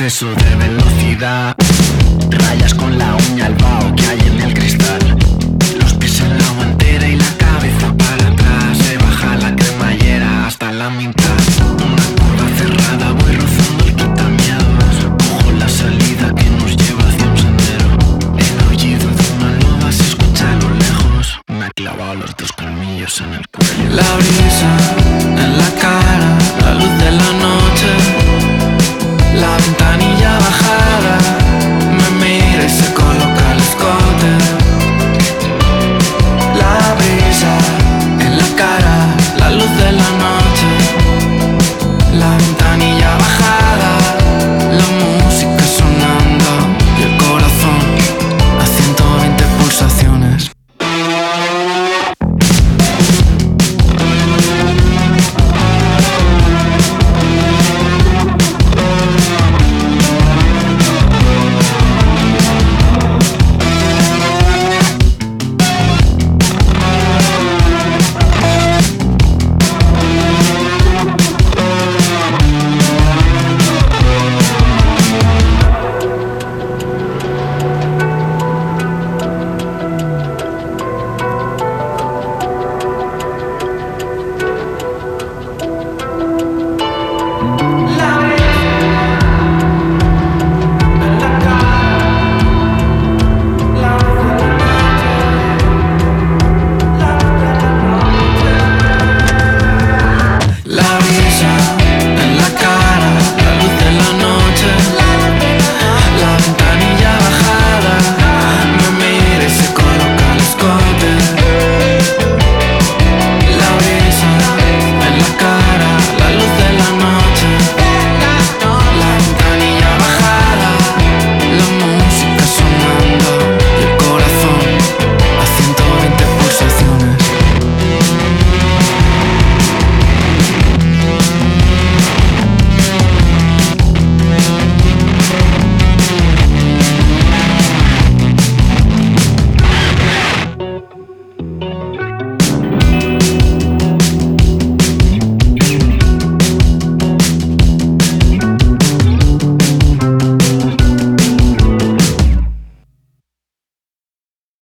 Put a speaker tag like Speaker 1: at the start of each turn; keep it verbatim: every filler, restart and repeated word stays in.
Speaker 1: exceso de velocidad. Rayas con la uña al vaho que hay en el cristal. Los pies en la guantera y la cabeza para atrás. Se baja la cremallera hasta la mitad. Una curva cerrada, voy rozando el quitamiedos. Cojo la salida que nos lleva hacia un sendero. El aullido de una loba se escucha a lo lejos. Me ha clavado los dos colmillos en el cuello. La brisa en la cara, la luz de la